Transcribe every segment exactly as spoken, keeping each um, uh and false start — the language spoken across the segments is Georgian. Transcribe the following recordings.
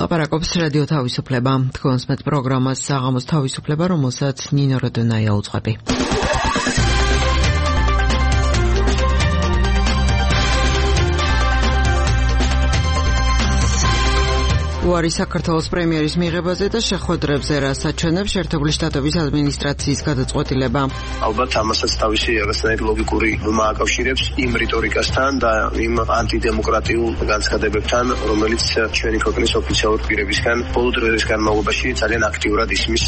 ლაპარაკობს რადიო თავისუფლება. თქვენს მეტ პროგრამას საღამოს თავისუფლება, რომელსაც ნინო როდონაია უძღვები. უარი საქართველოს პრემიერის მიღებაზე და შეხვედრებზე რას აჩვენებს შეერთებული შტატების ადმინისტრაციის გადაწყვეტილება. ალბათ ამასაც თავისი რაღაცნაირი ლოგიკური ბრმა აკავშირებს იმ რიტორიკასთან და იმ ანტიდემოკრატიულ განცხადებებთან, რომელიც ჩვენი ქვეყნის ოფიციალურ პირებისგან ბოლო დროის განმავლობაში ძალიან აქტიურად ისმის.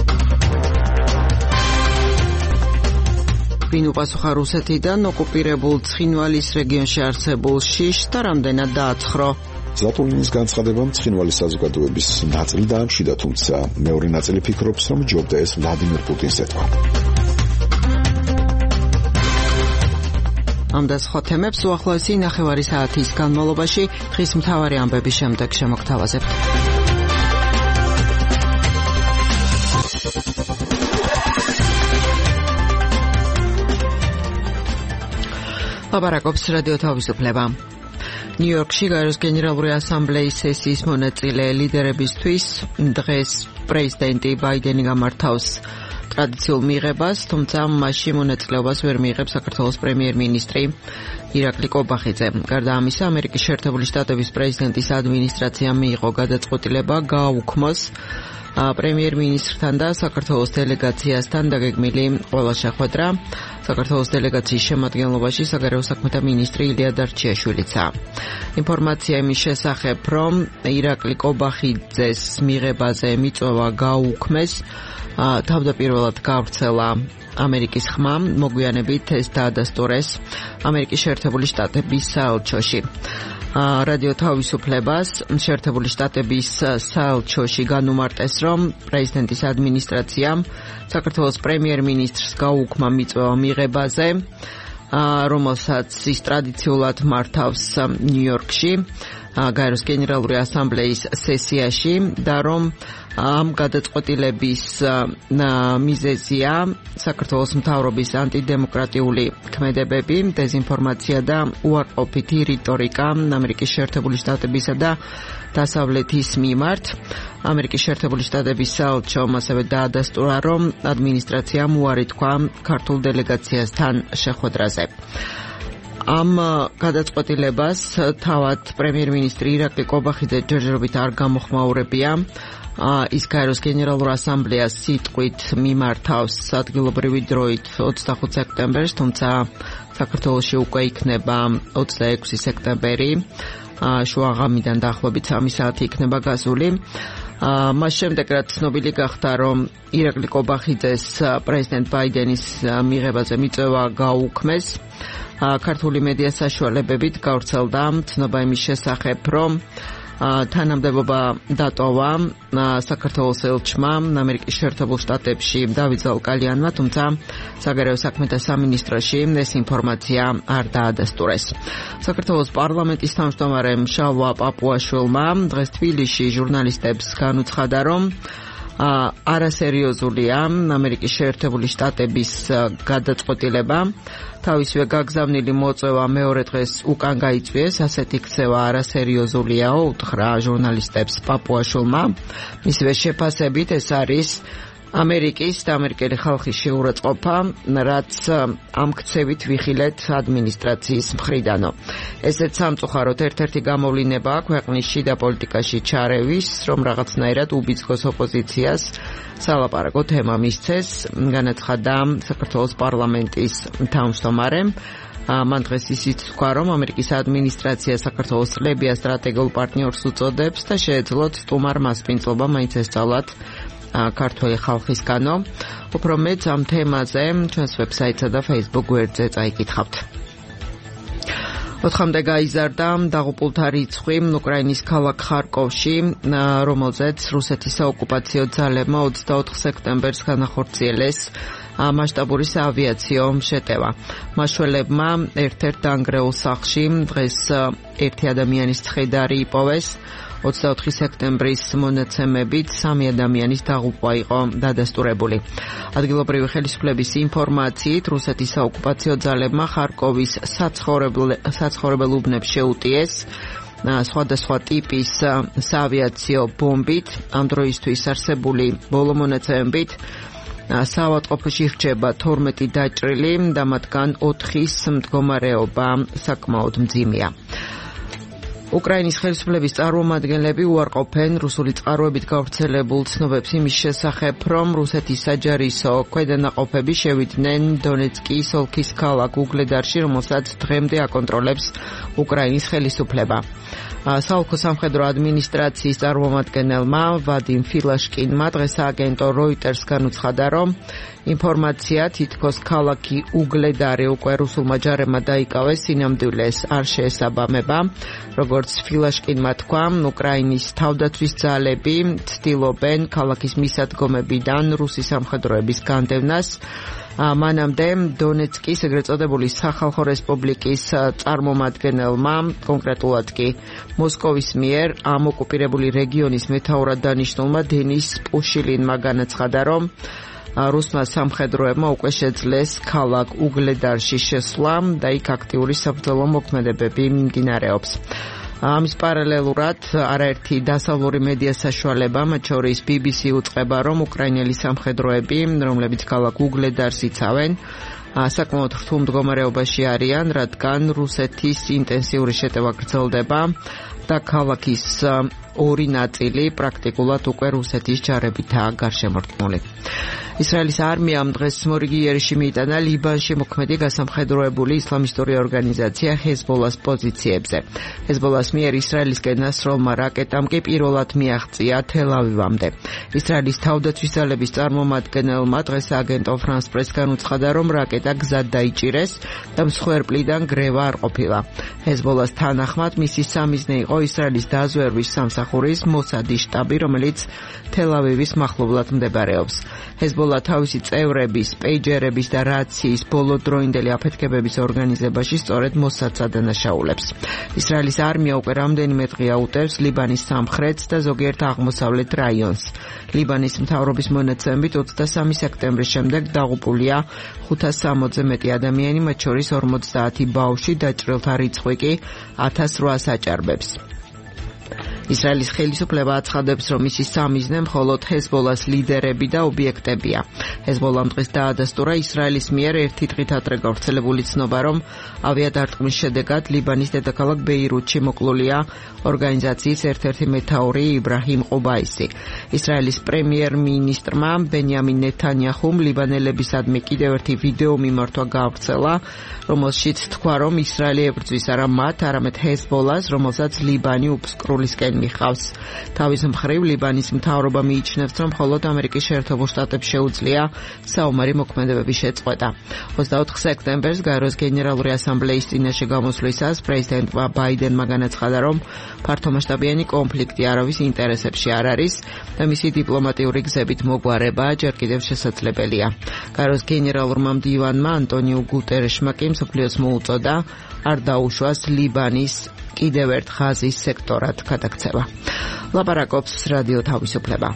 ვინ უპასუხა რუსეთიდან ოკუპირებულ ცხინვალის რეგიონში არსებულ შიშს და რამდენად დააცხრო? ზატულინის განცხადება ცხინვალის საზოგადოების ნაწილი დაამშვიდა, თუმცა მეორე ნაწილი ფიქრობს, რომ ჯობდა ეს ვლადიმერ პუტინს ეთვა. ამ და სხვა თემებს უახლოესი ნახევარი საათის განმავლობაში დღის მთავარი ამბების შემდეგ შემოგთავაზებთ. ლაპარაკობს რადიო თავისუფლება. ნიუ-იორკში გაეროს გენერალური ასამბლეის სესიის მონაწილე ლიდერებისთვის დღეს პრეზიდენტი ბაიდენი გამართავს ტრადიციულ მიღებას, თუმცა მასში მონაწილეობას ვერ მიიღებს საქართველოს პრემიერ-მინისტრი ირაკლი კობახიძე. გარდა ამისა, ამერიკის შეერთებული შტატების პრეზიდენტის ადმინისტრაციამ მიიღო გადაწყვეტილება გააუქმოს პრემიერ-მინისტრთან და საქართველოს დელეგაციასთან დაგეგმილი ყველა შეხვედრა. საქართველოს დელეგაციის შემადგენლობაში საგარეო საქმეთა მინისტრი ილია დარჩიაშვილიცაა. ინფორმაცია იმის შესახებ, რომ ირაკლი კობახიძეს მიღებაზე მიწვევა გააუქმეს, თავდაპირველად გავრცელა ამერიკის ხმა, მოგვიანებით ეს დაადასტურეს ამერიკის შეერთებული შტატების საელჩოში. რადიო თავისუფლებას შეერთებული შტატების საელჩოში განუმარტეს, რომ პრეზიდენტის ადმინისტრაციამ საქართველოს პრემიერ-მინისტრს გაუქმა მიწვევა მიღებაზე, რომელსაც ის ტრადიციულად მართავს ნიუ-იორკში გაეროს გენერალური ასამბლეის სესიაში და რომ ამ გადაწყვეტილების მიზეზია საქართველოს მთავრობის ანტიდემოკრატიული ქმედებები, დეზინფორმაცია და უარყოფითი რიტორიკა ამერიკის შეერთებული შტატებისა და დასავლეთის მიმართ. ამერიკის შეერთებული შტატების საელჩომ ასევე დაადასტურა, რომ ადმინისტრაციამ უარი თქვა ქართულ დელეგაციასთან შეხვედრაზე. ამ გადაწყვეტილებას თავად პრემიერ-მინისტრი ირაკლი კობახიძე ჯერჯერობით არ გამოხმაურებია. ის გაეროს გენერალურ ასამბლეას სიტყვით მიმართავს ადგილობრივი დროით ოცდახუთ სექტემბერს, თუმცა საქართველოში უკვე იქნება ოცდაექვსი სექტემბერი, შუაღამიდან დაახლოებით სამი საათი იქნება გასული. მას შემდეგ რაც ცნობილი გახდა, რომ ირაკლი კობახიძეს პრეზიდენტ ბაიდენის მიღებაზე მიწვევა გააუქმეს, ქართული მედია საშუალებებით გავრცელდა ცნობა იმის შესახებ, რომ თანამდებობა დატოვა საქართველოს ელჩმა ამერიკის შეერთებულ შტატებში დავით ზალკალიანმა, თუმცა საგარეო საქმეთა სამინისტროში ეს ინფორმაცია არ დაადასტურეს. საქართველოს პარლამენტის თავმჯდომარემ შალვა პაპუაშვილმა დღეს თბილისში ჟურნალისტებს განუცხადა, რომ არასერიოზულია ამერიკის შეერთებული შტატების გადაწყვეტილება. თავისვე გაგზავნილი მოწვევა მეორე დღეს უკან გაიწვიეს, ასეთი ქცევა არასერიოზულიაო, უთხრა ჟურნალისტებს პაპუაშვილმა. მისივე შეფასებით ეს არის ამერიკის და ამერიკელი ხალხის შეურაცხყოფა, რაც ამ ქცევით ვიხილეთ ადმინისტრაციის მხრიდანო. ესეც სამწუხაროდ ერთ-ერთი გამოვლინება ქვეყნის შიდა პოლიტიკაში ჩარევის, რომ რაღაცნაირად უბიძგოს ოპოზიციას სალაპარაკო თემა მისცეს, განაცხადა საქართველოს პარლამენტის თავმჯდომარემ. მან დღეს ისიც თქვა, რომ ამერიკის ადმინისტრაცია საქართველოს წლებია სტრატეგიულ პარტნიორს უწოდებს და შეეძლოთ სტუმარ მასპინძლობა მაინც ესწავლათ ქართველი ხალხისგანო. უფრო მეც ამ თემაზე ჩვენს ვებსაიტსა და Facebook გვერდზე წაიკითხავთ. ოთხამდე გაიზარდა დაღუპულთა რიცხვი უკრაინის ქალაქ ხარკოვში, რომელზეც რუსეთის საოკუპაციო ძალებმა ოცდაოთხ სექტემბერს განახორციელეს მასშტაბური საავიაციო შეტევა. მაშველებმა ერთ-ერთ დანგრეულ სახლში დღეს ერთი ადამიანის ცხედარი იპოვეს. ოცდაოთხი სექტემბრის მონაცემებით სამი ადამიანის დაღუპვა იყო დადასტურებული. ადგილობრივი ხელისუფლების ინფორმაციით რუსეთის საოკუპაციო ძალებმა ხარკოვის საცხოვრებელ უბნებს შეუტიეს. სხვადასხვა ტიპის საავიაციო ბომბით, ამ დროისთვის არსებული ბოლო მონაცემებით საავადმყოფოში რჩება თორმეტი დაჭრილი და მათგან ოთხის მდგომარეობა საკმაოდ მძიმეა. უკრაინის ხელისუფლების წარმომადგენლები უარყოფენ რუსული წყაროებით გავრცელებულ ცნობებს იმის შესახებ, რომ რუსეთის საჯარისო ქვედანაყოფები შევიდნენ დონეცკის ოლქის ქალაქ უგლედარში, რომელსაც დღემდე აკონტროლებს უკრაინის ხელისუფლება. საოლქო სამხედრო ადმინისტრაციის წარმომადგენელმა ვადიმ ფილაშკინმა დღეს აგენტო როიტერსგან უცხადა, რომ ინფორმაცია თითქოს ქალაქი უგლედარი უკვე რუსულმა ჯარებმა დაიკავეს, სინამდვილეს არ შეესაბამება. როგორც ფილაშკინმა თქვა, უკრაინის თავდაცვის ძალები ცდილობენ ქალაქის მისადგომებიდან რუსი სამხედროების განდევნას. მანამდე დონეცკის ეგრეთ წოდებული სახალხო რესპუბლიკის წარმომადგენელმა, კონკრეტულად კი მოსკოვის მიერ ამ ოკუპირებული რეგიონის მეთაურად დანიშნულმა დენის პუშილინმა განაცხადა, რომ რუსმა სამხედროებმა უკვე შეძლეს ქალაქ უგლედარში შესვლა და იქ აქტიური საბრძოლო მოქმედებები მიმდინარეობს. ამის პარალელურად არაერთი დასავლური მედია საშუალება, მათ შორის ბი ბი სი უწყება, რომ უკრაინელი სამხედროები, რომლებიც ქალაქ უგლედარს იცავენ, საკმაოდ რთულ მდგომარეობაში არიან, რადგან რუსეთის ინტენსიური შეტევა გრძელდება და ქალაქის ორი ნაწილი პრაქტიკულად უკვე რუსეთის ჯარებითაა გარშემორტყმული. ისრაელის არმიამ დღეს მორიგი იერიში მიიტანა ლიბანში მოქმედი გასამხედროებული ისლამისტური ორგანიზაცია ჰეზბოლას პოზიციებზე. ჰეზბოლას მიერ ისრაელისკენ ნასროლმა რაკეტამ კი პირველად მიაღწია თელ-ავივამდე. ისრაელის თავდაცვის ძალების წარმომადგენელმა დღეს აგენტო ფრანს პრესგან უცხადა, რომ რაკეტა გზად დაიჭირეს და მსხვერპლიდან გრევა არ ყოფილა. ჰეზბოლას თანახმად მისი სამიზნე იყო ისრაელის დაზვერვის სამსახურის მოსადის შტაბი, რომელიც თელ-ავივის მახლობლად მდებარეობს. ჰეზბოლა თავისი წევრების, პეიჯერების და რაციის ბოლოდროინდელი აფეთქებების ორგანიზებაში სწორედ მოსადს ადანაშაულებს. ისრაელის არმია უკვე რამდენიმე დღეა უტევს ლიბანის სამხრეთს და ზოგიერთ აღმოსავლეთ რაიონს. ლიბანის მთავრობის მონაცემებით ოცდასამი სექტემბრის შემდეგ დაღუპულია ხუთას სამოცზე მეტი ადამიანი, მათ შორის ორმოცდაათი ბავშვი, დაჭრილთა რიცხვი კი ათას რვას აჭარბებს. ისრაელის ხელისუფლება აცხადებს, რომ მისი სამიზნე მხოლოდ ჰეზბოლას ლიდერები და ობიექტებია. ჰეზბოლამ დღეს დაადასტურა ისრაელის მიერ ერთი დღით ადრე გავრცელებული ცნობა, რომ ავიადარტყმის შედეგად ლიბანის დედაქალაქ ბეირუთში მოკლულია ორგანიზაციის ერთ-ერთი მეთაური იბრაჰიმ ყუბაისი. ისრაელის პრემიერ-მინისტრმა ბენიამინ ნეთანიაჰუმ ლიბანელებისადმი კიდევ ერთი ვიდეო მიმართვა გაავრცელა, რომელშიც თქვა, რომ ისრაელი ებრძვის არა მათ, არამედ ჰეზბოლას, რომელსაც ლიბანი უფსკრულისკენ მიხავს. თავის მხრივ ლიბანის მთავრობა მიიჩნევს, რომ მხოლოდ ამერიკის შეერთებულ შტატებს შეუძლია საომარი მოქმედებების შეწყვეტა. ოცდაოთხ სექტემბერს გაეროს გენერალური ასამბლეის წინაშე გამოსვლისას პრეზიდენტმა ბაიდენმა განაცხადა, რომ ფართომასშტაბიანი კონფლიქტი არავის ინტერესებში არ არის და მისი დიპლომატიური გზებით მოგვარება ჯერ კიდევ შესაძლებელია. გაეროს გენერალურმა მდივანმა ანტონიუ გუტერეშმა კი მსოფლიოს მოუწოდა არ დაუშვას ლიბანის კიდევ ერთ ღაზის სექტორად გადაქცევა. ლაპარაკობს რადიო თავისუფლება.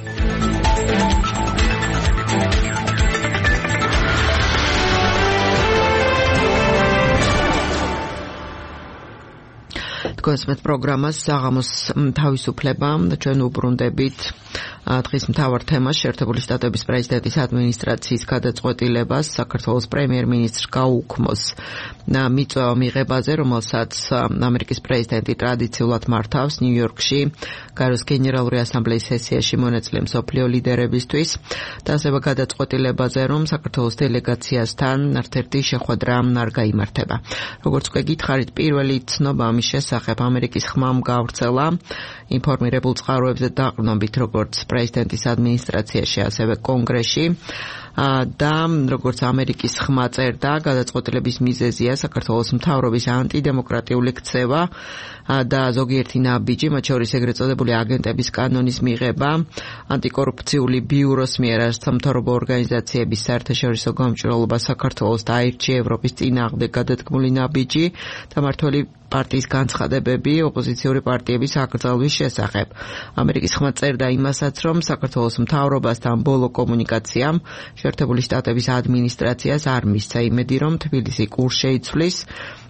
თქვენს პროგრამას საღამოს თავისუფლება და ჩვენ უბრუნდებით დღის მთავარ თემას შეერთებული შტატების პრეზიდენტის ადმინისტრაციის გადაწყვეტილებას საქართველოს პრემიერ-მინისტრს გაუქმოს მიწვევა მიღებაზე, რომელსაც ამერიკის პრეზიდენტი ტრადიციულად მართავს ნიუ-იორკში გაეროს გენერალური ასამბლეის სესიაში მონაწილე მსოფლიო ლიდერებისთვის და ასევე გადაწყვეტილებაზე, რომ საქართველოს დელეგაციასთან ერთ-ერთი შეხვედრა არ გაიმართება. როგორც უკვე გითხარით, პირველი ცნობა ამის შესახებ ამერიკის ხმამ გავრცელა ინფორმირებულ წყაროებზე დაყრდნობით, როგორც პრეზიდენტის ადმინისტრაციაში, ასევე კონგრესში და როგორც ამერიკის ხმა წერდა, გადაწყვეტილების მიზეზია საქართველოს მთავრობის ანტიდემოკრატიული ქცევა და ზოგიერთი ნაბიჯი, მათ შორის ეგრეთ წოდებული აგენტების კანონის მიღება, ანტიკორუფციული ბიუროს მიერ არასამთავრობო ორგანიზაციების საერთაშორისო გამჭვირვალობა საქართველოს და აირჩი ევროპის წინააღმდეგ გადადგმული ნაბიჯი და მართველი პარტიის განცხადებები ოპოზიციური პარტიების აკრძალვის შესახებ. ამერიკის ხმა წერდა იმასაც, რომ საქართველოს მთავრობასთან ბოლო კომუნიკაციამ შეერთებული შტატების ადმინისტრაციას არ მისცა იმედი, რომ თბილისი კურს შეიცვლის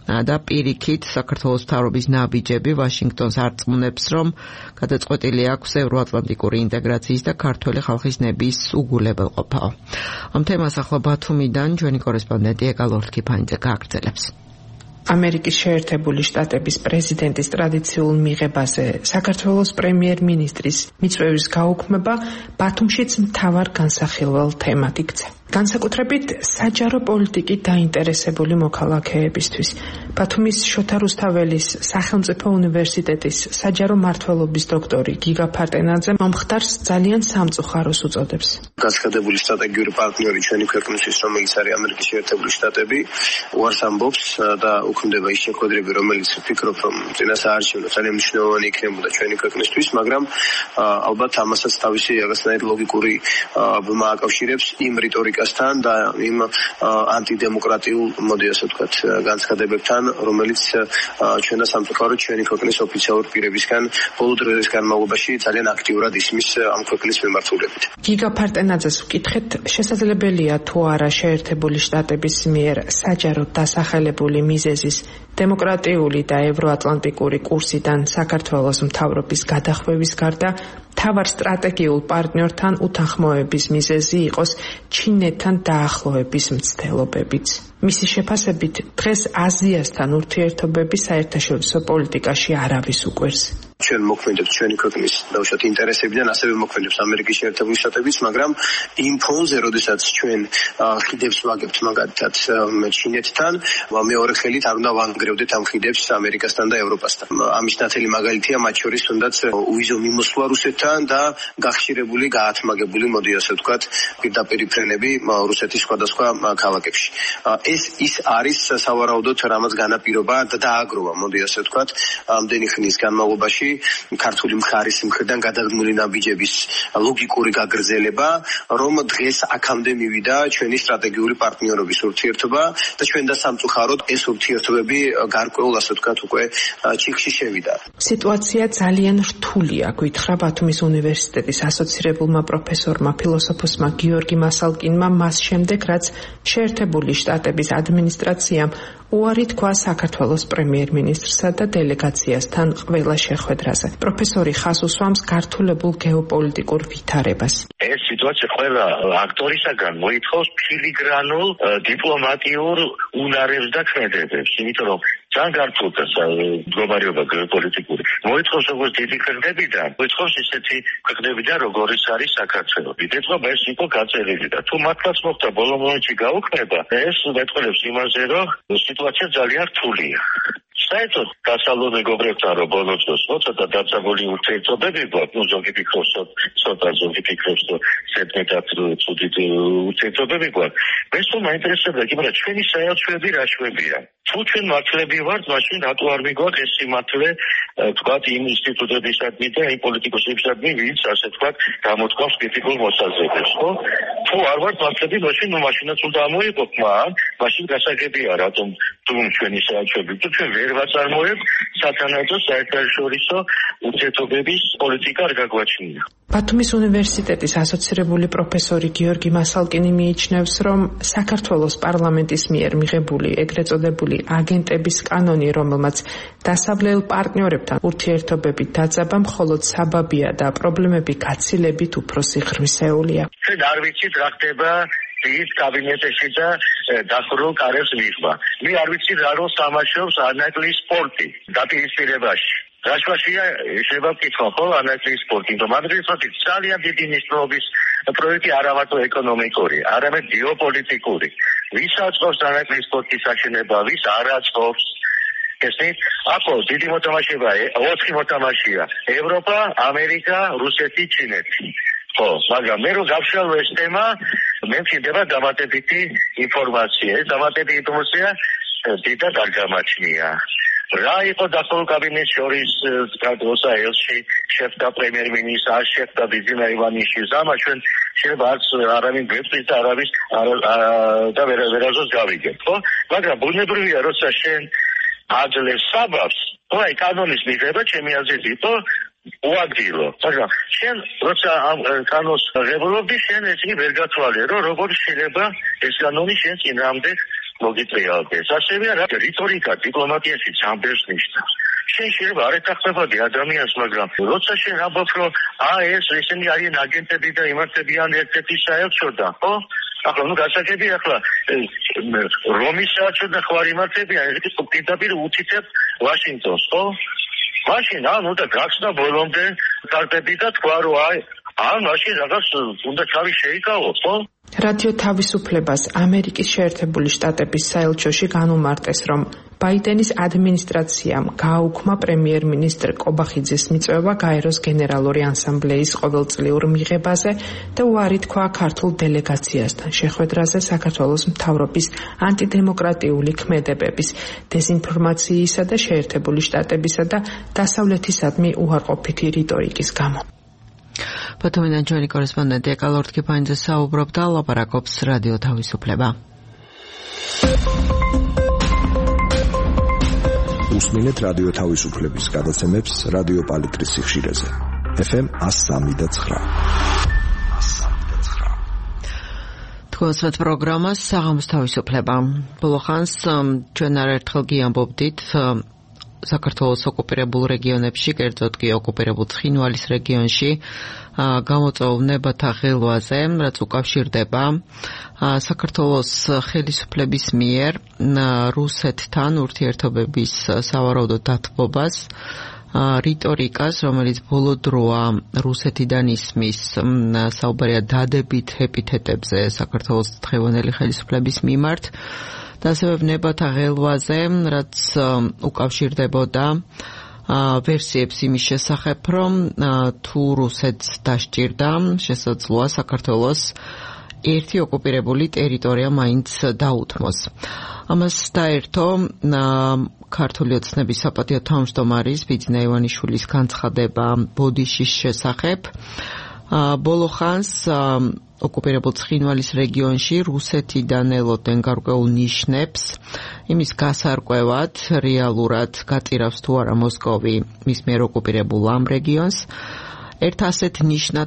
და პირიქით საქართველოს მთავრობის ნაბიჯები ვაშინგტონს არწმუნებს, რომ გადაწყვეტილი აქვს ევროატლანტიკური ინტეგრაციის და ქართველი ხალხის ნების უგულებელყოფაო. ამ თემას ახლა ბათუმიდან ჩვენი კორესპონდენტი ეკალორთქიფანიძე გააგრძელებს. ამერიკის შეერთებული შტატების პრეზიდენტის ტრადიციულ მიღებაზე საქართველოს პრემიერ-მინისტრის მიწვევის გაუქმება ბათუმშიც მთავარ განსახილველ თემად იქცა. განსაკუთრებით საჯარო პოლიტიკით დაინტერესებული მოქალაქეებისთვის. ბათუმის შოთა რუსთაველის სახელმწიფო უნივერსიტეტის საჯარო მმართველობის დოქტორი გიგა ფარტენაძე მომხდარს ძალიან სამწუხაროს უწოდებს. განსაკუთრებული სტრატეგიული პარტნიორი ჩვენი ქვეყნისთვის, რომელიც არის ამერიკის შეერთებული შტატები, უარს ამბობს და უქმდება ის შეხვედრები, რომელიც ვფიქრობ, რომ წინასაარჩევნო ძალიან მნიშვნელოვანი იქნებოდა ჩვენი ქვეყნისთვის, მაგრამ ალბათ ამასაც თავისი რაღაცნაირი ლოგიკური ბმა აკავშირებს იმ რიტორიკასთან და იმ ანტიდემოკრატიულ, მოდი ასე ვთქვათ, განცხადებებთან, რომელიც ჩვენ და სამწუხაროდ ჩვენი ქვეყნის ოფიციალურ პირებისგან ბოლო დროის განმავლობაში ძალიან აქტიურად ისმის ამ ქვეყნის მიმართულებით. გიგა ფარტენაძეს ვკითხეთ, შესაძლებელია თუ არა შეერთებული შტატების მიერ საჯაროდ დასახელებული მიზეზის დემოკრატიული და ევროატლანტიკური კურსიდან საქართველოს მთავრობის გადახვევის გარდა მთავარ სტრატეგიულ პარტნიორთან უთანხმოების მიზეზი იყოს ჩინეთთან დაახლოების მცდელობებიც. მისი შეფასებით, დღეს აზიასთან ურთიერთობები საერთაშორისო პოლიტიკაში არავის უყვარს. ჩვენ მოქმედებს ჩვენი ქვეყნის დაუშვათ ინტერესებიდან, ასევე მოქმედებს ამერიკის შეერთებული შტატებიც, მაგრამ იმ ფონზე, როდესაც ჩვენ ხიდებს ვაგებთ მაგალითად ჩინეთთან, მეორე ხელით არ უნდა ვანგრევდეთ ამ ხიდებს ამერიკასთან და ევროპასთან. ამის ნათელი მაგალითია მათ შორის თუნდაც უვიზო მიმოსვლა რუსეთთან და გახშირებული, გაათმაგებული, მოდი ასე ვთქვათ, პირდაპირი ფრენები რუსეთის სხვადასხვა ქალაქებში. ეს ის არის სავარაუდოდ რამაც განაპირობა და დააგროვა, მოდი ასე ვთქვათ, ამდენი ხნის განმავლობაში ქართული მხარის მხრიდან გადადგმული ნაბიჯების ლოგიკური გაგრძელება, რომ დღეს აქამდე მივიდა ჩვენი სტრატეგიული პარტნიორობის ურთიერთობა და ჩვენ და სამწუხაროდ ეს ურთიერთობები გარკვეულ, ასე ვთქვათ, უკვე ჩიხში შევიდა. სიტუაცია ძალიან რთულია, გითხრა ბათუმის უნივერსიტეტის ასოცირებულმა პროფესორმა ფილოსოფოსმა გიორგი მასალკინმა მას შემდეგ, რაც შეერთებული შტატების ადმინისტრაციამ უარი თქვა საქართველოს პრემიერ-მინისტრსა და დელეგაციასთან ყველა შეხვედრაზე. პროფესორი ხას უსვამს გართულებულ გეოპოლიტიკურ ვითარებას. ეს სიტუაცია ყველა აქტორისაგან მოითხოვს ფილიგრანულ დიპლომატიურ უნარებს და ქმედებებს, იმიტომ რომ ძალიან გართულდა მდგომარეობა გეოპოლიტიკური. მოითხოვს როგორც დიდი ქვეყნებიდან, მოითხოვს ისეთი ქვეყნებიდან, როგორიც არის საქართველო. ეთქობა ეს იყო გაწერილი და თუ მართლაც მოხდა ბოლო მომენტში გაუქმება, ეს მეტყველებს იმაზე, რომ სიტუაცია ძალიან რთულია. საერთოდ დასავლურ მეგობრებთან რომ ბოლო დროს ცოტა დაწაგული ურთიერთობები გვაქვს, ნუ ზოგი ფიქრობს, ცოტა ზოგი ფიქრობს, რომ ზედმეტად ცუდი ურთიერთობები გვაქვს. ეს თუ მაინტერესებდა, მაგრამ ჩვენი საელჩოები რა შვებია. თუ ჩვენ მართლები ვართ, მაშინ რატო არ მიგვაქვს ეს სიმართლე, თქვათ, იმ ინსტიტუტებისადმი და იმ პოლიტიკოსებისადმი, ვინც ასე თქვათ, გამოთქვამს კრიტიკულ მოსაზრებებს, ხო? თუ არ ვართ მართლები, მაშინ ნუ მაშინაც უნდა ამოიღოთ, მაგრამ მაშინ გასაგებია, რატომ თუ ჩვენი საელჩოები, თუ ჩვენ ვერ ვაწარმოებთ სათანადო საერთაშორისო ურთიერთობების პოლიტიკა არ გაგვაჩნია. ბათუმის უნივერსიტეტის ასოცირებული პროფესორი გიორგი მასალკინი მიიჩნევს, რომ საქართველოს პარლამენტის მიერ მიღებული ეგრეთ წოდებული აგენტების კანონი, რომელმაც დასავლელ პარტნიორებთან ურთიერთობებით დაძაბა, მხოლოდ საბაბია და პრობლემები გაცილებით უფრო სიღრმისეულია. ჩვენ არ ვიცით რა ხდება ის კაბინეტში და დახურულ კარებს მიღმა. მე არ ვიცი რა როლს თამაშობს ანაკლის სპორტი დაპირისპირებაში. რაშუაშია შეიძლება ვკითხო, ხო, ანაკლის სპორტი, რომ ადრესოთი ძალიან დიდი მნიშვნელობის პროექტი არა მარტო ეკონომიკური, არამედ გეოპოლიტიკური. ვის აწყობს ანაკლის სპორტის აშენება, ვის არ აწყობს? ესეთ აკო დიდი მოთამაშეა, ოთხი მოთამაშეა. ევროპა, ამერიკა, რუსეთი, ჩინეთი. ხო, მაგრამ მე რო გავშალო ეს თემა, მე მშვიდება დამატებითი ინფორმაცია. ეს დამატებითი ინფორმაცია დიდად არ გამაჩნია. რა იყო დასავლურ კაბინეტს შორის კადროსა ელში შეხვდა პრემიერ-მინისტრს, არ შეხვდა ბიზინა ივანიშვილს, ამა ჩვენ შეიძლება არც არავინ გვეწვის და არავის და ვერაზოს გავიგებთ, ხო? მაგრამ ბუნებრივია, როცა შენ აძლევს საბაბს, ხო, აი კანონის მიღება ჩემი აზრით იყო უადგილო. მაგრამ შენ როცა ამ კანონს ღებულობდი, შენ ეს კი ვერ გათვალე, რომ როგორ შეიძლება ეს კანონი შენ წინააღმდეგ მოგიწევს. ასევე რიტორიკა დიპლომატიაში ძამბერს ნიშნავს. შენ შეიძლება არ ეთანხმებოდი ადამიანს, მაგრამ როცა შენ ამბობ, რომ აა ეს ესენი არიან აგენტები და იმართებიან ერთ-ერთი საელჩოდა, ხო? ახლა ნუ გასაგები ახლა რომის საელჩოდა ხარ იმართებიან, ეს პირდაპირ უთითებ ვაშინგტონს, ხო? მაშინ ანუ და გახსნა ბოლომდე კარტები და თქვა რომ აი ან მაშინ რაღაც უნდა თავი შეიკავოს, ხო? რადიო თავისუფლებას ამერიკის შეერთებული შტატების საელჩოში განუმარტეს, რომ ბაიდენის ადმინისტრაციამ გააუქმა პრემიერ-მინისტრ კობახიძის მიწვევა გაეროს გენერალური ასამბლეის ყოველწლიურ მიღებაზე და უარი თქვა ქართულ დელეგაციასთან შეხვედრაზე საქართველოს მთავრობის ანტიდემოკრატიული ქმედებების, დეზინფორმაციისა და შეერთებული შტატებისა და დასავლეთისადმი უარყოფითი რიტორიკის გამო. ბათუმიდან ჩვენი კორესპონდენტი ეკალორდ კიფანიძე საუბრობდა, ლაპარაკობს რადიო თავისუფლება. უსმინეთ რადიო თავისუფლების გადაცემებს რადიო პალიტრის სიხშირეზე. ეფ ემ one oh three და nine. თქვენს პროგრამას საღამოს თავისუფლება. ბოლო ხანს ჩვენ არაერთხელ გიამბობდით საქართველოს ოკუპირებულ რეგიონებში, კერძოდ კი ოკუპირებულ ცხინვალის რეგიონში გამოწვეულ ნებათა ღელვაზე, რაც უკავშირდება საქართველოს ხელისუფლების მიერ რუსეთთან ურთიერთობების სავარაუდო დათბობას, რიტორიკას, რომელიც ბოლო დროა რუსეთიდან ისმის, საუბარია დადებით ეპითეტებზე საქართველოს დღევანდელი ხელისუფლების მიმართ. და ასევე ნებათა ღელვაზე, რაც უკავშირდებოდა ვერსიებს იმის შესახებ, რომ თუ რუსეთს დასჭირდა, შესაძლოა საქართველოს ერთი ოკუპირებული ტერიტორია მაინც დაუთმოს. ამას დაერთო ქართული ოცნების საპატიო თავმჯდომარის ბიძინა ივანიშვილის განცხადება ბოდიშის შესახებ. ბოლო ხანს ოკუპირებულ ცხინვალის რეგიონში რუსეთიდან ელოდნენ გარკვეულ ნიშნებს იმის გასარკვევად, რეალურად გაწირავს თუ არა მოსკოვი მის მიერ ოკუპირებულ ამ რეგიონს. ერთ ასეთ ნიშნად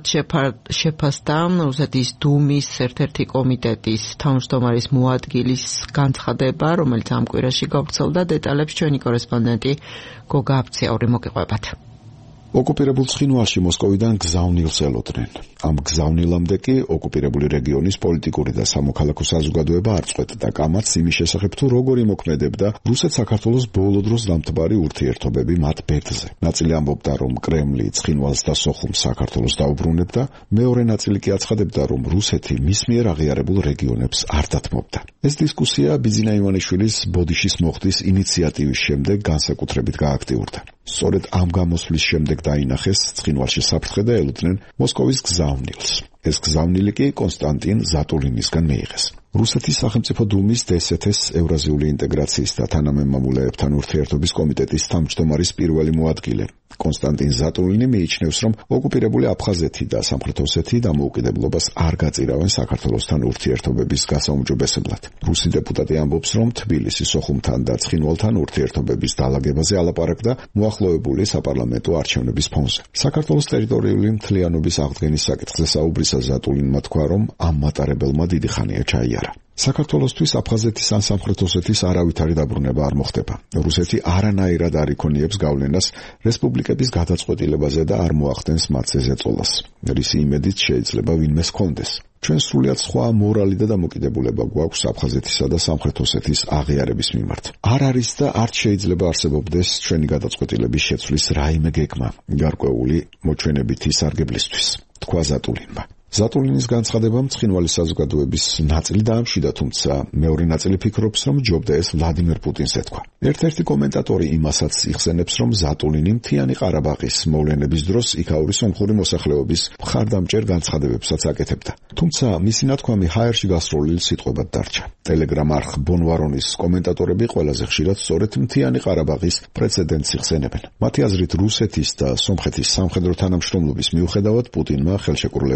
შეფასდა რუსეთის დუმის ერთ-ერთი კომიტეტის თავმჯდომარის მოადგილის განცხადება, რომელიც ამ კვირაში გავრცელდა. დეტალებს ჩვენი კორესპონდენტი გოგა აფციაური მოგიყვებათ. ოკუპირებულ ცხინვალში მოსკოვიდან გზავნილს ელოდნენ. ამ გზავნილამდე კი ოკუპირებული რეგიონის პოლიტიკური და სამოქალაქო საზოგადოება არ წყვეტდა კამათს იმის შესახებ, თუ როგორ იმოქმედებდა რუსეთ-საქართველოს ბოლო დროს დამთბარი ურთიერთობები მათ ბერძზე. ნაწილი ამბობდა, რომ კრემლი ცხინვალს და სოხუმს საქართველოს დაუბრუნებდა, მეორე ნაწილი კი აცხადებდა, რომ რუსეთი მის მიერ აღიარებულ რეგიონებს არ დათმობდა. ეს დისკუსია ბიძინა ივანიშვილის ბოდიშის მოხდის ინიციატივის შემდეგ განსაკუთრებით გააქტიურდა. სწორედ ამ გამოსვლის შემდეგ დაინახეს ცხინვალში საფრთხე და ელოდნენ მოსკოვის გზავნილს. ეს გზავნილი კი კონსტანტინ ზატულინისგან მიიღეს. რუსეთის სახელმწიფო დუმის დე ეს ეთ-ის ევრაზიული ინტეგრაციის და თანამემამულეებთან ურთიერთობის კომიტეტის თავმჯდომარის პირველი მოადგილე კონსტანტინ ზატულინი მიიჩნევს, რომ ოკუპირებული აფხაზეთი და სამხრეთ ოსეთი დამოუკიდებლობას არ გაწირავენ საქართველოსთან ურთიერთობების გასაუმჯობესებლად. რუსი დეპუტატი ამბობს, რომ თბილისი სოხუმთან და ცხინვალთან ურთიერთობების დალაგებაზე ალაპარაკდა მოახლოებული საპარლამენტო არჩევნების ფონზე. საქართველოს ტერიტორიული მთლიანობის აღდგენის საკითხზე საუბრისას ზატულინმა თქვა, რომ ამ მატარებელმა დიდი ხანია ჩაიარა. საქართველოსთვის აფხაზეთის ან სამხრეთ ოსეთის არავითარი დაბრუნება არ მოხდება. რუსეთი არანაირად არ იქონიებს გავლენას რესპუბლიკების გადაწყვეტილებაზე და არ მოახდენს მათზე ზეწოლას. რისი იმედით შეიძლება ვინმეს ჰქონდეს. ჩვენ სრულიად სხვა მორალი და დამოკიდებულება გვაქვს აფხაზეთისა და სამხრეთ ოსეთის აღიარების მიმართ. არ არის და არ შეიძლება არსებობდეს ჩვენი გადაწყვეტილების შეცვლის რაიმე გეგმა გარკვეული მოჩვენებითი სარგებლისთვის, თქვა ზატულინმა. ზატულინის განცხადებამ ცხინვალის საზოგადოების ნაწილი დაამშვიდა, თუმცა მეორე ნაწილი ფიქრობს, რომ ჯობდა ეს ვლადიმერ პუტინს ეთქვა. ერთ-ერთი კომენტატორი იმასაც იხსენებს, რომ ზატულინი მთიანი ყარაბაღის მოვლენების დროს იქაური სომხური მოსახლეობის მხარდამჭერ განცხადებებსაც აკეთებდა. თუმცა მისი ნათქვამი ჰაერში გასროლილი სიტყვებად დარჩა. ტელეგრამ არხ ბონვარონის კომენტატორები ყველაზე ხშირად სწორედ მთიანი ყარაბაღის პრეცედენტს იხსენებენ. მათი აზრით რუსეთის და სომხეთის სამხედრო თანამშრომლობის მიუხედავად პუტინმა ხელშეკრულებებით კი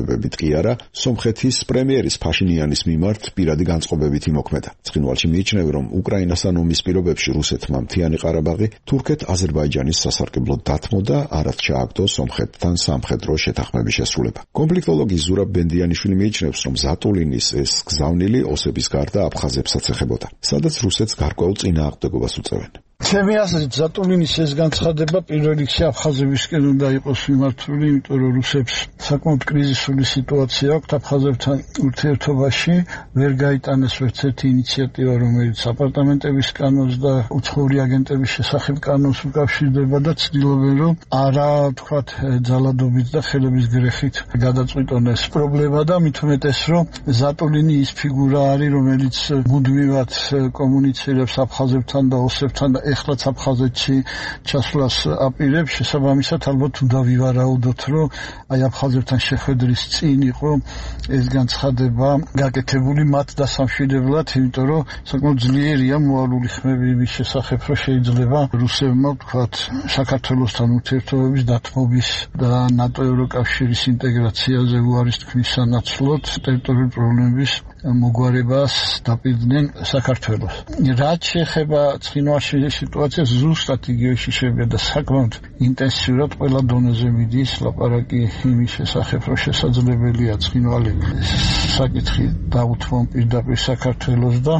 არა, სომხეთის პრემიერის ფაშინიანის მიმართ პირადი განწყობებით იმოქმედა. ცხინვალში მიიჩნევა, რომ უკრაინასთან ომის პირობებში რუსეთმა მთიანი ყარაბაღი თურქეთ-აზერბაიჯანის სასარგებლოდ დათმო და არც ჩააგდო სომხეთთან სამხედრო შეთანხმების შესრულება. კონფლიქტოლოგი ზურაბ ბენდიანიშვილი მიიჩნევს, რომ ზატულინის ეს გზავნილი ოსების გარდა აფხაზებსაც ეხებოდა, სადაც რუსეთს გარკვეულ წინააღმდეგობას უწევენ. ჩემი აზრით ზატულინის ეს განცხადება პირველ რიგში აფხაზებისკენ უნდა იყოს მიმართული, იმიტომ რომ რუსებს საკმაოდ კრიზისული სიტუაცია აქვს აფხაზებთან ურთიერთობაში, ვერ გაიტანეს ვერცერთი ინიციატივა, რომელიც აპარტამენტების კანონს და უცხოური აგენტების შესახებ კანონს უკავშირდება და ცდილობენ, რომ არა თქვათ ძალადობით და ხელების გრეხით გადაწყვიტონ ეს პრობლემა და მით უმეტეს, რომ ზატულინი ის ფიგურა არის, რომელიც მუდმივად კომუნიცირებს აფხაზებთან და ოსებთან და ეხლაც აფხაზეთში ჩასვლას აპირებს, შესაბამისად ალბათ უნდა ვივარაუდოთ, რომ აი აფხაზებთან შეხვედრის წინ იყო ეს განცხადება გაკეთებული მათ დასამშვიდებლად, იმიტომ რომ საკმაოდ ძლიერია მოვალული ხმები იმის შესახებ, რომ შეიძლება რუსებმა ვთქვათ საქართველოსთან ურთიერთობების დათმობის და ნატო ევროკავშირის ინტეგრაციაზე უარის თქმის სანაცვლოდ ტერიტორიული პრობლემების მოგვარებას დაპირდნენ საქართველოს. რაც შეეხება ცხინვალში სიტუაციას, ზუსტად იგივეში შევიდა და საკმაოდ ინტენსიურად ყველა დონეზე მიდის ლაპარაკი იმის შესახებ, რომ შესაძლებელია ცხინვალი საკითხი დაუთმონ პირდაპირ საქართველოს და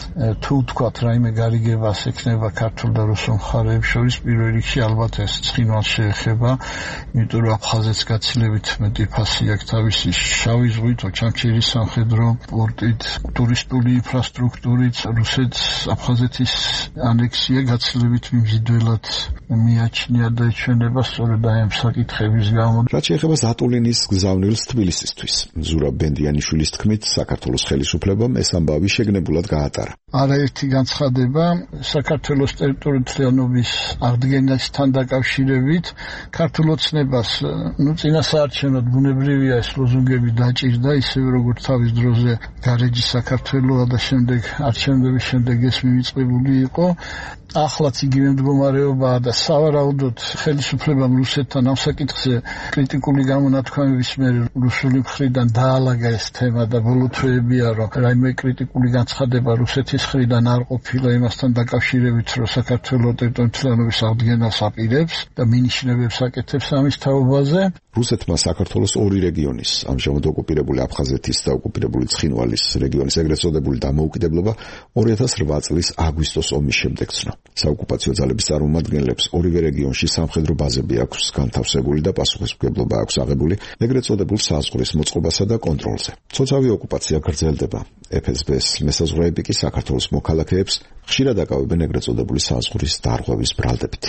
თუ თქვათ რაიმე გარიგებას ექნება ქართულ და რუსულ მხარეებს შორის, პირველ რიგში ალბათ ეს ცხინვალს შეეხება, იმიტომ რომ აფხაზეთს გაცილებით მეტი ფასი აქვს თავისი შავი ზღვით, ოჩამჩირის სამხედრო პორტით, ტურისტული ინფრასტრუქტურით, რუსეთს აფხაზეთის ანექსია გაცილებით მიმზიდველად მიაჩნია და ეჩვენება სწორედ აი ამ საკითხების გამო. რაც შეეხება ზატულინის გზავნილს თბილისისთვის, ზურაბ ბენდიანიშვილის თქმით, საქართველოს ხელისუფლებამ ეს ამბავი შეგნებულად გაატარა. არაერთი განცხადება საქართველოს ტერიტორიულობის აღდგენასთან დაკავშირებით ქართულ ოცნებას, ნუ წინასაარჩევნოდ ბუნებრივია ეს ლოზუნგები დაჭირდა, ისევე როგორც თავის დროზე გარეჯი საქართველოა და შემდეგ არჩევნების შემდეგ ეს მივიწყებული იყო. ახლაც იგივე მდგომარეობაა და სავარაუდოდ ხელისუფლებამ რუსეთთან ამ საკითხზე კრიტიკული გამონათქვამების მერე რუსული მხრიდან დაალაგა ეს თემა და ბოლო თვეებია, რომ რაიმე კრიტიკული განცხადება რუსეთის მხრიდან არ ყოფილა იმასთან დაკავშირებით, რომ საქართველოს ტერიტორიულობის აღდგენას აპირებს და მინიშნებებს აკეთებს ამის თაობაზე. რუსეთმა საქართველოს ორი რეგიონის, ამჟამად ოკუპირებული აფხაზეთის და ოკუპირებული ცხინვალის რეგიონის ეგრეთ წოდებული დამოუკიდებლობა ორი ათას რვა წლის აგვისტოს ომის შემდეგ ცნო. საოკუპაციო ძალების წარმომადგენლებს ორივე რეგიონში სამხედრო ბაზები აქვს განთავსებული და პასუხისმგებლობა აქვს აღებული ეგრეთ წოდებულ საზღვრის მოწყობასა და კონტროლზე. ცოცხალი ოკუპაცია გრძელდება. ეფ ეს ბეს მესაზღვრეები კი საქართველოს მოქალაქეებს ხშირად აკავებენ ეგრეთ წოდებული საზღვრის დარღვევის ბრალდებით.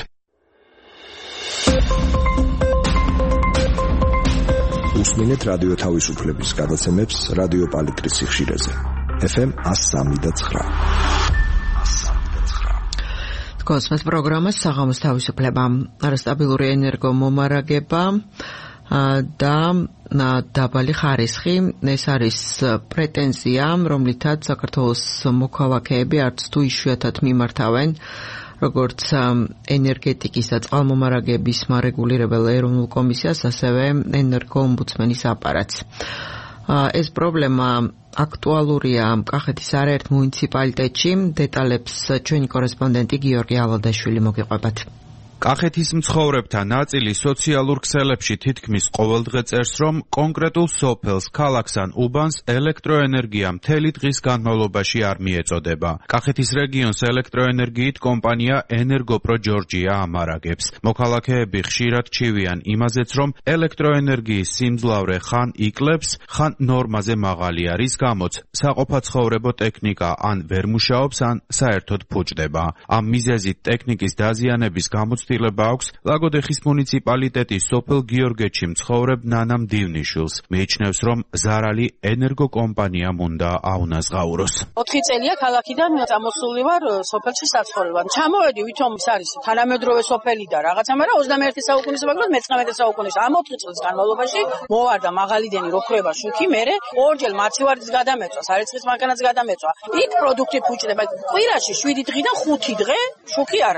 უსმინეთ რადიო თავისუფლების გადაცემებს რადიო პალიტრის სიხშირეზე. ეფ ემ one oh three და nine. კოსმოს პროგრამას საღამოს თავისუფლება, არასტაბილური ენერგომომარაგება და დაბალი ხარისხი. ეს არის პრეტენზია, რომლითაც საქართველოს მოქალაქეები არც თუ იშვიათად მიმართავენ როგორც ენერგეტიკის და წყალმომარაგების მარეგულირებელ ეროვნულ კომისიას, ასევე ენერგოომბუდსმენის აპარატს. ეს პრობლემა აქტუალურია კახეთის არაერთ მუნიციპალიტეტში. დეტალებს ჩვენი კორესპონდენტი გიორგი ალადაშვილი მოგიყვებათ. კახეთის მცხოვრებთა ნაწილი სოციალურ ქსელებში თითქმის ყოველდღე წერს, რომ კონკრეტულ სოფელს, ქალაქს ან უბანს ელექტროენერგია მთელი დღის განმავლობაში არ მიეწოდება. კახეთის რეგიონს ელექტროენერგიით კომპანია ენერგოპრო ჯორჯია ამარაგებს. მოქალაქეები ხშირად ჩივიან იმაზეც, რომ ელექტროენერგიის სიმძლავრე ხან იკლებს, ხან ნორმაზე მაღალია, რის გამოც საყოფაცხოვრებო ტექნიკა ან ვერ მუშაობს, ან საერთოდ ფუჭდება. ამ მიზეზით ტექნიკის დაზიანების გამოცდილება აქვს ლაგოდეხის მუნიციპალიტეტის სოფელ გიორგეთში მცხოვრებ ნანამ დივნიშვილს. მიიჩნევს, რომ ზარალი ენერგოკომპანიამ უნდა აუნაზღაუროს. ოთხი წელია ქალაქიდან წამოსული ვარ სოფელში საცხოვრებლად. ჩამოვედი ვითომ ის არის თანამედროვე სოფელი და რაღაცა, მაგრამ ოცდამეერთე საუკუნის მაგალითად მეცხრამეტე საუკუნის ამ ოთხი წლის განმავლობაში მოვარდა მაღალიდენი როხრება შუქი, მერე ორჯერ მაცივარიც გადამეწვა, სარეცხის მანქანაც გადამეწვა. იქ პროდუქტი ფუჭდება. კვირაში შვიდი დღიდან ხუთი დღე შუქი არ არის.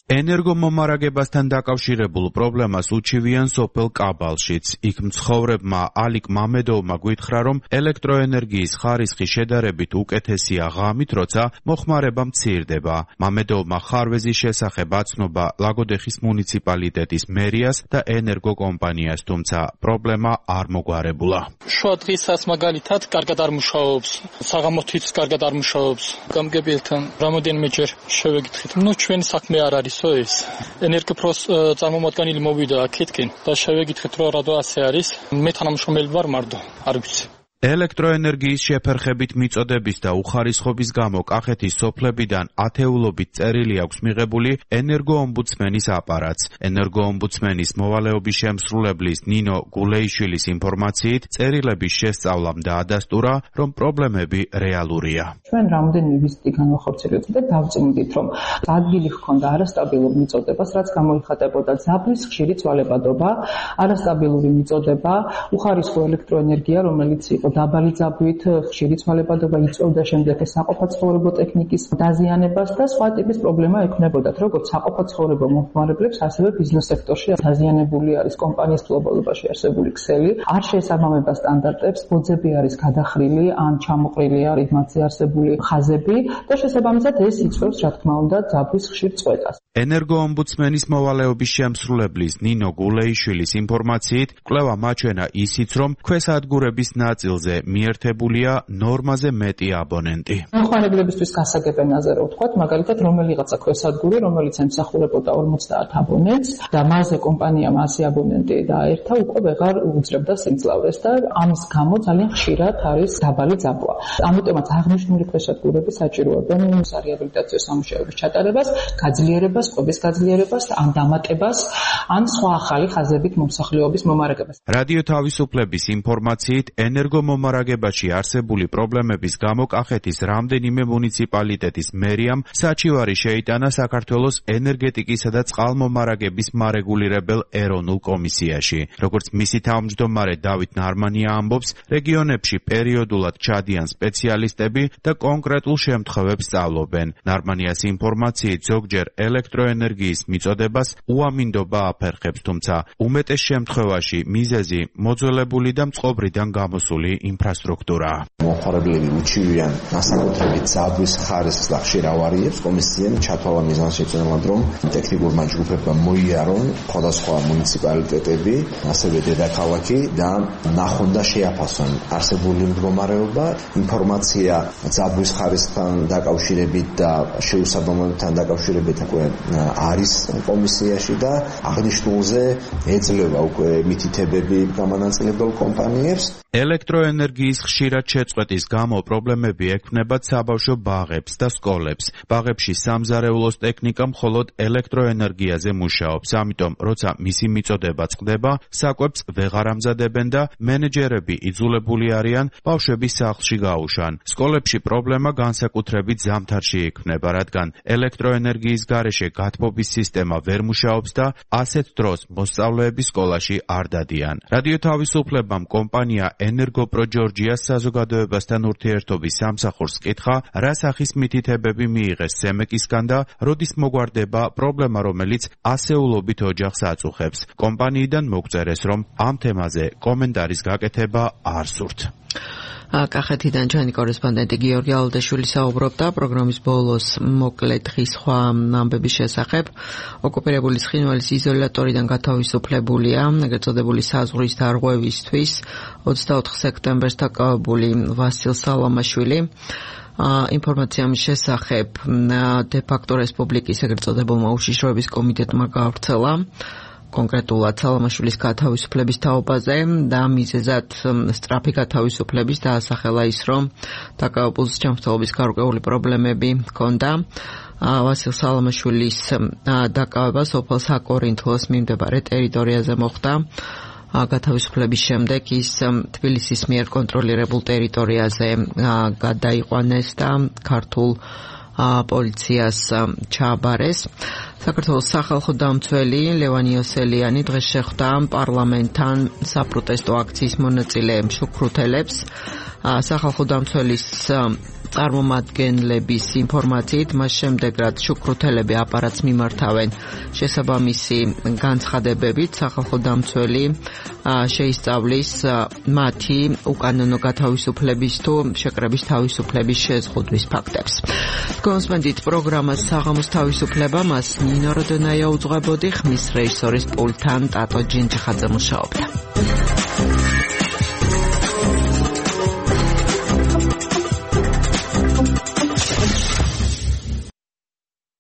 ენერგომომარაგებასთან დაკავშირებულ პრობლემას უჩივიან სოფელ კაბალშიც. იქ მცხოვრებმა ალიკ მამედოვმა გვითხრა, რომ ელექტროენერგიის ხარისხი შედარებით უკეთესია ღამით, როცა მოხმარება მცირდება. მამედოვმა ხარვეზის შესახებ აცნობა ლაგოდეხის მუნიციპალიტეტის მერიას და ენერგოკომპანიას, თუმცა პრობლემა არ მოგვარებულა. შუა დღესაც მაგალითად კარგად არ მუშაობს, საღამოთვით კარგად არ მუშაობს. გამგებელთან რამოდენიმეჯერ შევეკითხეთ. ნუ ჩვენი საქმე არ არის ეს. ენერგოპროს წარმომადგენელი მოვიდა აქეთკენ და შევეკითხეთ, რომ რატო ასე არის. მე თანამშრომელი ვარ მარტო, არ ვიცი. ელექტროენერგიის შეფერხებით მიწოდების და უხარისხობის გამო კახეთის სოფლებიდან ათეულობით წერილი აქვს მიღებული ენერგოომბუდსმენის აპარატს. ენერგოომბუდსმენის მოვალეობის შემსრულებლის ნინო გულეიშვილის ინფორმაციით, წერილების შესწავლამ დაადასტურა, რომ პრობლემები რეალურია. ჩვენ რამდენიმე ვიზიტი განვახორციელებთ და დავწმუნდით, რომ ადგილი ჰქონდა არასტაბილურ მიწოდებას, რაც გამოიხატებოდა ძაბვის ხშირი ცვალებადობა, არასტაბილური მიწოდება, უხარისხო ელექტროენერგია, რომელიც იყო დაბალი ძაბვით, ხშირი ცვალებადობა იწვევდა შემდეგ საყოფაცხოვრებო ტექნიკის დაზიანებას და სხვა ტიპის პრობლემა ექნებოდათ, როგორც საყოფაცხოვრებო მომხმარებლებს, ასევე ბიზნეს სექტორში დაზიანებული არის კომპანიის გლობალობაში არსებული ქსელი, არ შეესაბამება სტანდარტებს, ბოძები არის გადახრილი, ან ჩამოყრილი არის მათზე არსებული ხაზები და შესაბამისად ეს იწვევს, რა თქმა უნდა, ძაბვის ხშირ წვეტას. ენერგოომბუდსმენის მოვალეობის შემსრულებლის ნინო გულეიშვილის ინფორმაციით, კვლევა მაჩვენა ისიც, რომ ქვესადგურების ნაწილზე მიერთებულია ნორმაზე მეტი აბონენტი. მოხმარებლებისთვის გასაგებენაზე რო ვთქვათ, მაგალითად, რომელიღაცა ქვესადგური, რომელიც ემსახურებოდა ორმოცდაათ აბონენტს და მასზე კომპანიამ ასი აბონენტი დაერთა, უკვე ვეღარ უძლებდა სიმძლავრეს და ამის გამო ძალიან ხშირად არის დაბალი ძაბვა. ამიტომაც აღნიშნული ქვესადგურები საჭიროებენ სარეაბილიტაციო სამუშაოების ჩატარებას, გაძლიერებას, ყვების გაძლიერებას, ან დამატებას, ან სხვა ახალი ხაზებით მომსახურების მომარაგებას. რადიო თავისუფლების ინფორმაციით, ენერგომომარაგებაში არსებული პრობლემების გამო კახეთის რამდენიმე მუნიციპალიტეტის მერიამ საჩივარი შეიტანა საქართველოს ენერგეტიკისა და წყალმომარაგების მარეგულირებელ ეროვნულ კომისიაში. როგორც მისი თავმჯდომარე დავით ნარმანია ამბობს, რეგიონებში პერიოდულად ჩადიან სპეციალისტები და კონკრეტულ შემთხვევებს სწავლობენ. ნარმანიას ინფორმაციით, ზოგჯერ ელექტროენერგიის მიწოდებას უამინდობა აფერხებს, თუმცა უმეტეს შემთხვევაში მიზეზი მოძველებული და მწყობრიდან გამოსული ინფრასტრუქტურა. მომხმარებლები უჩივიან განსაკუთრებით ძაბვის ხარისხს და ხშირ ავარიებს. კომისიამ ჩათვალა მიზანშეწონილად, რომ ტექნიკურმა ჯგუფებმა მოიარონ სხვადასხვა მუნიციპალიტეტები, ასევე დედაქალაქი და ნახონ და შეაფასონ არსებული მდგომარეობა, ინფორმაცია ძაბვის ხარისხთან დაკავშირებით და შეუსაბამოებთან დაკავშირებით უკვე არის კომისიაში და აღნიშნულზე ეძლევა უკვე მითითებები გამანაწილებელ კომპანიებს. ელექტროენერგიის ხშირად შეწყვეტის გამო პრობლემები ექმნებათ საბავშვო ბაღებს და სკოლებს. ბაღებში სამზარეულოს ტექნიკა მხოლოდ ელექტროენერგიაზე მუშაობს, ამიტომ როცა მისი მიწოდება წყდება, საკვებს ვეღარ ამზადებენ და მენეჯერები იძულებული არიან ბავშვების სახლში გაუშვან. სკოლებში პრობლემა განსაკუთრებით ზამთარში ექმნება, რადგან ელექტროენერგიის გარეშე გათბობის სისტემა ვერ მუშაობს და ასეთ დროს მოსწავლეები სკოლაში არ დადიან. რადიო თავისუფლებამ კომპანია ენერგოპრო ჯორჯიას საზოგადოებასთან ურთიერთობის სამსახურს კითხა, რა სახის მითითებები მიიღეს სემეკისგან და როდის მოგვარდება პრობლემა, რომელიც ასეულობით ოჯახს აწუხებს. კომპანიიდან მოგწერეს, რომ ამ თემაზე კომენტარის გაკეთება არ სურთ. კახეთიდან ჩვენი კორესპონდენტი გიორგი ალდაშვილი საუბრობდა პროგრამის ბოლოს მოკლე დღის სხვა ამბების შესახებ. ოკუპირებული ცხინვალის იზოლატორიდან გათავისუფლებულია ეგრეთ წოდებული საზღვრის დარღვევისთვის ოცდაოთხ სექტემბერს დაკავებული ვასილ სალამაშვილი. ინფორმაცია ამის შესახებ დე-ფაქტო რესპუბლიკის ეგრეთ წოდებულმა უშიშროების კომიტეტმა გაავრცელა კონკრეტულად სალამაშვილის გათავისუფლების თაობაზე და მიზეზად სწრაფი გათავისუფლების დაასახელა ის, რომ დაკავებულს ჯანმრთელობის გარკვეული პრობლემები ჰქონდა. ვასილ სალამაშვილის დაკავება სოფელ საკორინთოს მიმდებარე ტერიტორიაზე მოხდა. გათავისუფლების შემდეგ ის თბილისის მიერ კონტროლირებულ ტერიტორიაზე გადაიყვანეს და ქართულ პოლიციას ჩააბარეს. საქართველოს სახალხო დამცველი ლევან იოსელიანი დღეს შეხვდა პარლამენტთან საპროტესტო აქციის მონაწილე შუქრუთელებს. სახალხო დამცველის წარმომადგენლების ინფორმაციით, მას შემდეგ რაც შუქრუთელები აპარატს მიმართავენ შესაბამისი განცხადებებით, სახალხო დამცველი შეისწავლის მათი უკანონო გათავისუფლების თუ შეკრების თავისუფლების შეზღუდვის ფაქტებს. კონსპენდით პროგრამას საღამოს თავისუფლება მას ნინო როდონაია უძღვებოდი, ხმის რეჟისორის პულტთან ტატო ჯინჯიხაძე მუშაობდა.